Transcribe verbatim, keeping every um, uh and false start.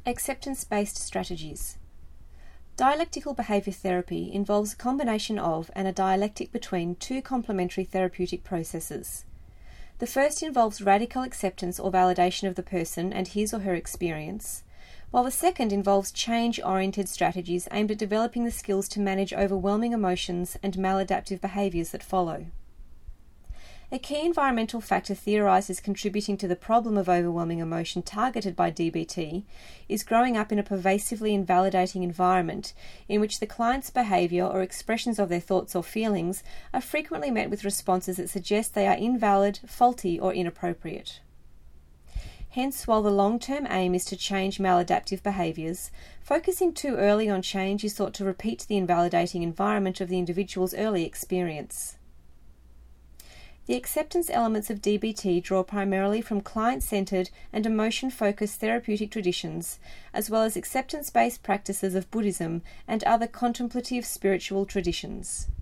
Acceptance-based strategies. Dialectical behaviour therapy involves a combination of and a dialectic between two complementary therapeutic processes. The first involves radical acceptance or validation of the person and his or her experience, while the second involves change-oriented strategies aimed at developing the skills to manage overwhelming emotions and maladaptive behaviours that follow. A key environmental factor theorised as contributing to the problem of overwhelming emotion targeted by D B T is growing up in a pervasively invalidating environment in which the client's behaviour or expressions of their thoughts or feelings are frequently met with responses that suggest they are invalid, faulty or inappropriate. Hence, while the long-term aim is to change maladaptive behaviours, focusing too early on change is thought to repeat the invalidating environment of the individual's early experience. The acceptance elements of D B T draw primarily from client-centred and emotion-focused therapeutic traditions, as well as acceptance-based practices of Buddhism and other contemplative spiritual traditions.